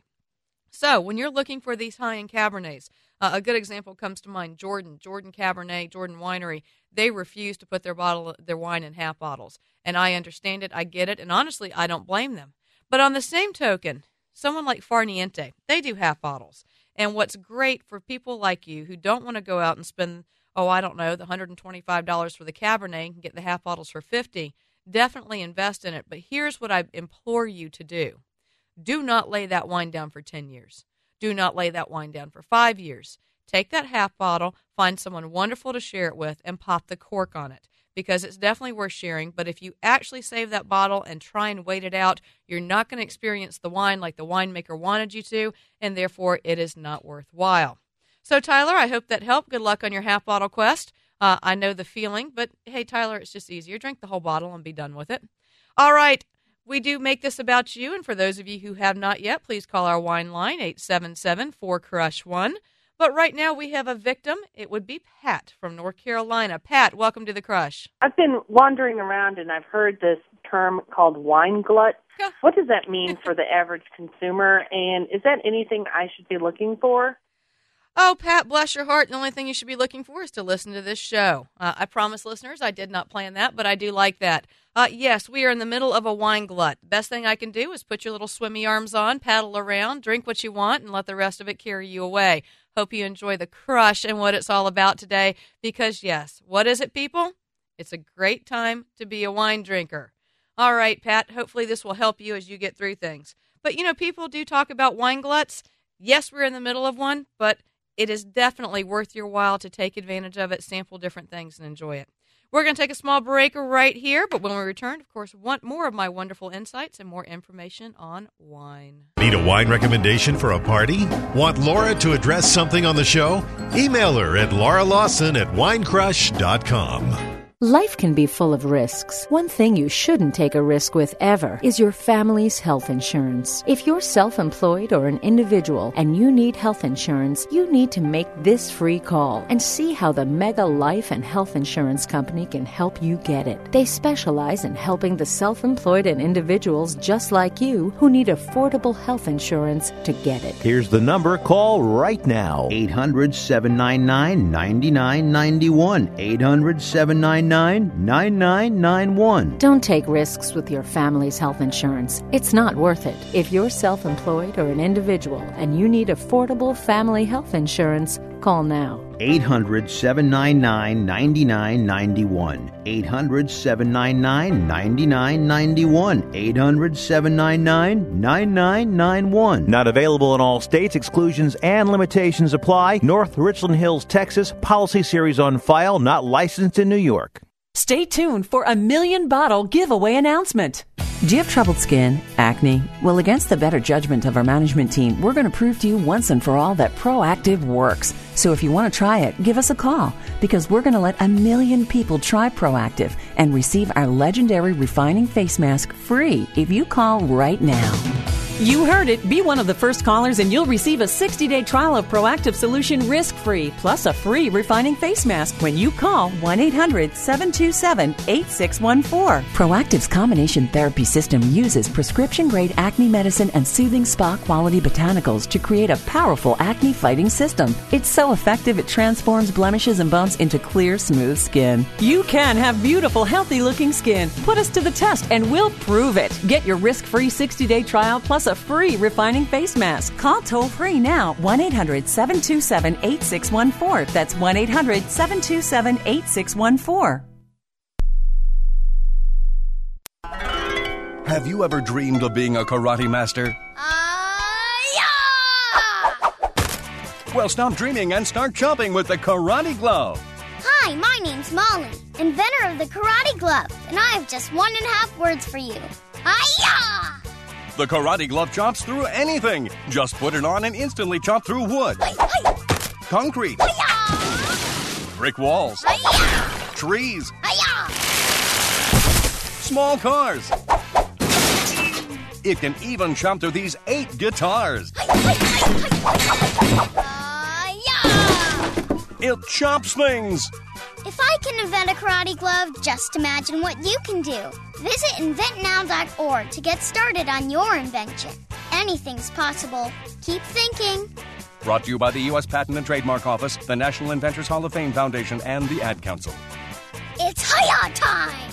So when you're looking for these high-end Cabernets, uh, a good example comes to mind, Jordan, Jordan Cabernet, Jordan Winery. They refuse to put their bottle, their wine in half bottles. And I understand it, I get it, and honestly, I don't blame them. But on the same token, someone like Farniente, they do half bottles. And what's great for people like you who don't want to go out and spend, oh, I don't know, the one hundred twenty-five dollars for the Cabernet and get the half bottles for fifty dollars, definitely invest in it. But here's what I implore you to do. Do not lay that wine down for ten years. Do not lay that wine down for five years. Take that half bottle, find someone wonderful to share it with, and pop the cork on it, because it's definitely worth sharing. But if you actually save that bottle and try and wait it out, you're not going to experience the wine like the winemaker wanted you to, and therefore it is not worthwhile. So, Tyler, I hope that helped. Good luck on your half bottle quest. Uh, I know the feeling, but hey, Tyler, it's just easier. Drink the whole bottle and be done with it. All right. We do make this about you, and for those of you who have not yet, please call our wine line, eight seven seven, four, C R U S H one. But right now we have a victim. It would be Pat from North Carolina. Pat, welcome to the Crush. I've been wandering around, and I've heard this term called wine glut. Yeah. What does that mean for the average consumer, and is that anything I should be looking for? Oh, Pat, bless your heart. The only thing you should be looking for is to listen to this show. Uh, I promise, listeners, I did not plan that, but I do like that. Uh, yes, we are in the middle of a wine glut. Best thing I can do is put your little swimmy arms on, paddle around, drink what you want, and let the rest of it carry you away. Hope you enjoy the Crush and what it's all about today, because, yes, what is it, people? It's a great time to be a wine drinker. All right, Pat, hopefully this will help you as you get through things. But, you know, people do talk about wine gluts. Yes, we're in the middle of one, but it is definitely worth your while to take advantage of it, sample different things, and enjoy it. We're We're going to take a small break right here, but when we return, of course, want more of my wonderful insights and more information on wine. Need a wine recommendation for a party? Want Laura to address something on the show? Email her at laura lawson at wine crush dot com. Life can be full of risks. One thing you shouldn't take a risk with ever is your family's health insurance. If you're self-employed or an individual and you need health insurance, you need to make this free call and see how the Mega Life and Health Insurance Company can help you get it. They specialize in helping the self-employed and individuals just like you who need affordable health insurance to get it. Here's the number. Call right now. eight hundred, seven nine nine, nine nine nine one. eight hundred, seven nine nine, nine nine nine one. Don't take risks with your family's health insurance. It's not worth it. If you're self-employed or an individual and you need affordable family health insurance, call now. eight hundred, seven nine nine, nine nine nine one. eight hundred, seven nine nine, nine nine nine one. eight hundred, seven nine nine, nine nine nine one. Not available in all states. Exclusions and limitations apply. North Richland Hills, Texas. Policy series on file. Not licensed in New York. Stay tuned for a million bottle giveaway announcement. Do you have troubled skin, acne? Well, against the better judgment of our management team, we're going to prove to you once and for all that Proactiv works. So if you want to try it, give us a call, because we're going to let a million people try Proactiv and receive our legendary refining face mask free if you call right now. You heard it. Be one of the first callers and you'll receive a sixty-day trial of Proactiv solution risk-free, plus a free refining face mask when you call one eight hundred, seven two seven, eight six one four. Proactiv's combination therapy system uses prescription-grade acne medicine and soothing spa-quality botanicals to create a powerful acne-fighting system. It's so effective it transforms blemishes and bumps into clear, smooth skin. You can have beautiful, healthy-looking skin. Put us to the test and we'll prove it. Get your risk-free sixty-day trial plus a free refining face mask. Call toll-free now, one eight hundred, seven two seven, eight six one four. That's one eight hundred, seven two seven, eight six one four. Have you ever dreamed of being a karate master? Uh, yeah! Well, stop dreaming and start chopping with the Karate Glove. Hi, my name's Molly, inventor of the Karate Glove, and I have just one and a half words for you. Hi-ya! The Karate Glove chops through anything. Just put it on and instantly chop through wood, Hi-ya! concrete, Hi-ya! brick walls, Hi-ya! trees, Hi-ya! small cars. It can even chop through these eight guitars. Hi-ya! It chops things. If I can invent a karate glove, just imagine what you can do. Visit invent now dot org to get started on your invention. Anything's possible. Keep thinking. Brought to you by the U S Patent and Trademark Office, the National Inventors Hall of Fame Foundation, and the Ad Council. It's hi-ya time!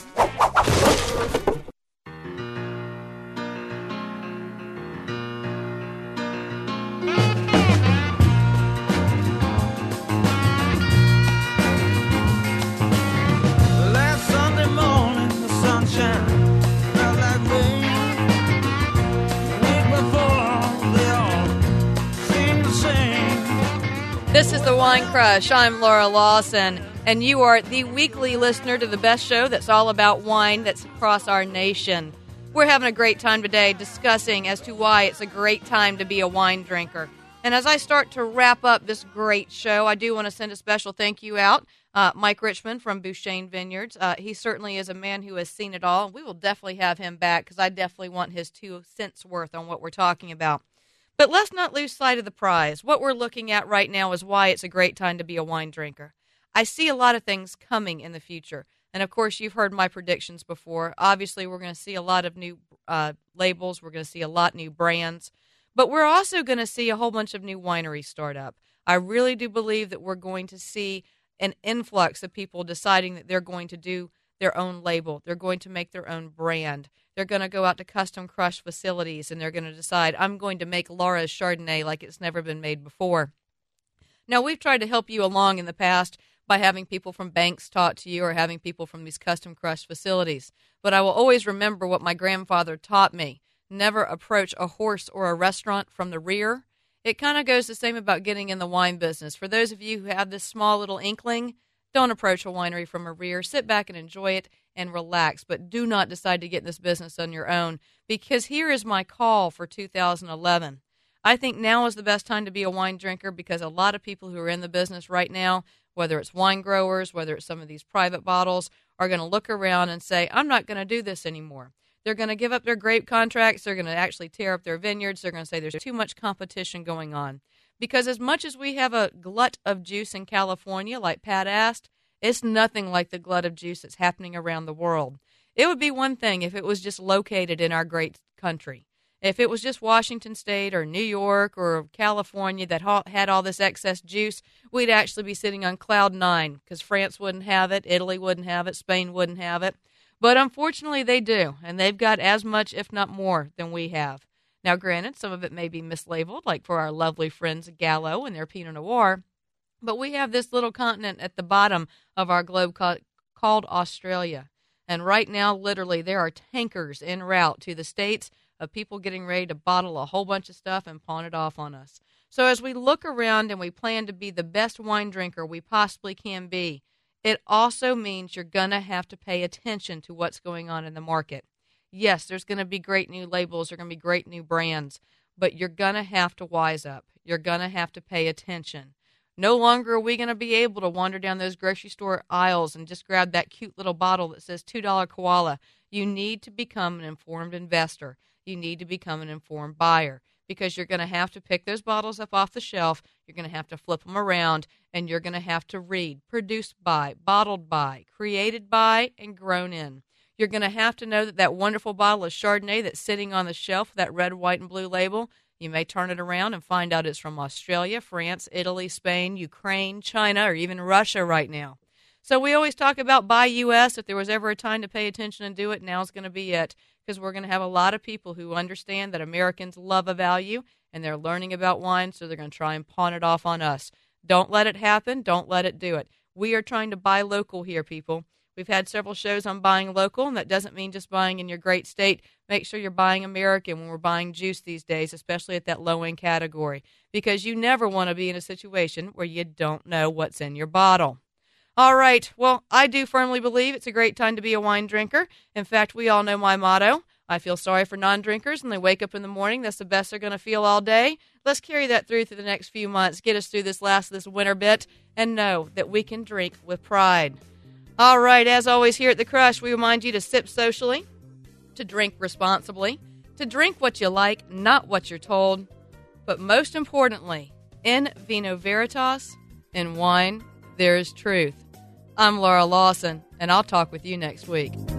This is the Wine Crush. I'm Laura Lawson, and you are the weekly listener to the best show that's all about wine that's across our nation. We're having a great time today discussing as to why it's a great time to be a wine drinker. And as I start to wrap up this great show, I do want to send a special thank you out. Uh, Mike Richmond from Bouchain Vineyards. Uh, he certainly is a man who has seen it all. We will definitely have him back because I definitely want his two cents worth on what we're talking about. But let's not lose sight of the prize. What we're looking at right now is why it's a great time to be a wine drinker. I see a lot of things coming in the future. And, of course, you've heard my predictions before. Obviously, we're going to see a lot of new uh, labels. We're going to see a lot of new brands. But we're also going to see a whole bunch of new wineries start up. I really do believe that we're going to see an influx of people deciding that they're going to do their own label. They're going to make their own brand. They're going to go out to custom crush facilities, and they're going to decide, I'm going to make Laura's Chardonnay like it's never been made before. Now, we've tried to help you along in the past by having people from banks talk to you or having people from these custom crush facilities. But I will always remember what my grandfather taught me. Never approach a horse or a restaurant from the rear. It kind of goes the same about getting in the wine business. For those of you who have this small little inkling, don't approach a winery from a rear. Sit back and enjoy it and relax, but do not decide to get in this business on your own, because here is my call for two thousand eleven. I think now is the best time to be a wine drinker, because a lot of people who are in the business right now, whether it's wine growers, whether it's some of these private bottles, are going to look around and say, I'm not going to do this anymore. They're going to give up their grape contracts. They're going to actually tear up their vineyards. They're going to say there's too much competition going on. Because as much as we have a glut of juice in California, like Pat asked, it's nothing like the glut of juice that's happening around the world. It would be one thing if it was just located in our great country. If it was just Washington State or New York or California that ha- had all this excess juice, we'd actually be sitting on cloud nine, because France wouldn't have it, Italy wouldn't have it, Spain wouldn't have it. But unfortunately they do, and they've got as much, if not more, than we have. Now, granted, some of it may be mislabeled, like for our lovely friends Gallo and their Pinot Noir, but we have this little continent at the bottom of our globe called, called Australia. And right now, literally, there are tankers en route to the States of people getting ready to bottle a whole bunch of stuff and pawn it off on us. So as we look around and we plan to be the best wine drinker we possibly can be, it also means you're going to have to pay attention to what's going on in the market. Yes, there's going to be great new labels, there's going to be great new brands, but you're going to have to wise up. You're going to have to pay attention. No longer are we going to be able to wander down those grocery store aisles and just grab that cute little bottle that says two dollar koala. You need to become an informed investor. You need to become an informed buyer, because you're going to have to pick those bottles up off the shelf. You're going to have to flip them around, and you're going to have to read produced by, bottled by, created by, and grown in. You're going to have to know that that wonderful bottle of Chardonnay that's sitting on the shelf, that red, white, and blue label, you may turn it around and find out it's from Australia, France, Italy, Spain, Ukraine, China, or even Russia right now. So we always talk about buy U S. If there was ever a time to pay attention and do it, now's going to be it, because we're going to have a lot of people who understand that Americans love a value, and they're learning about wine, so they're going to try and pawn it off on us. Don't let it happen. Don't let it do it. We are trying to buy local here, people. We've had several shows on buying local, and that doesn't mean just buying in your great state. Make sure you're buying American when we're buying juice these days, especially at that low-end category, because you never want to be in a situation where you don't know what's in your bottle. All right, well, I do firmly believe it's a great time to be a wine drinker. In fact, we all know my motto. I feel sorry for non-drinkers when they wake up in the morning. That's the best they're going to feel all day. Let's carry that through through the next few months, get us through this last this winter bit, and know that we can drink with pride. All right, as always here at The Crush, we remind you to sip socially, to drink responsibly, to drink what you like, not what you're told, but most importantly, in vino veritas, in wine, there is truth. I'm Laura Lawson, and I'll talk with you next week.